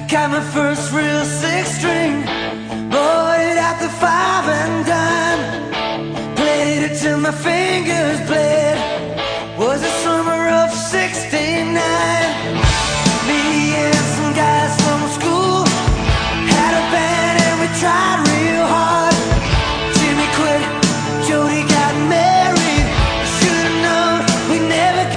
Got my first real six string, bought it at the five and dime. Played it till my fingers bled. Was the summer of '69. Me and some guys from school had a band and we tried